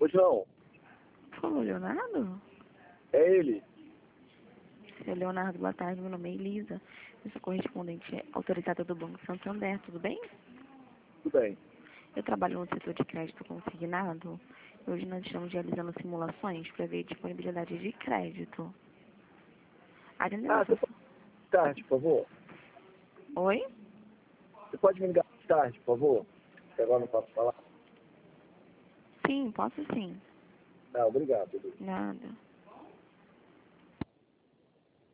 Ô, João, Falou, Leonardo? é ele? Seu Leonardo, boa tarde. Meu nome é Elisa. Eu sou correspondente autorizada do Banco Santander, tudo bem? Tudo bem. Eu trabalho no setor de crédito consignado. Hoje nós estamos realizando simulações para ver disponibilidade de crédito. Atendendo Ah, essa... você pode mais tarde, por favor? Oi? Você pode me ligar mais tarde, por favor? Que agora não posso falar. Sim, posso sim. Ah, obrigado. Nada.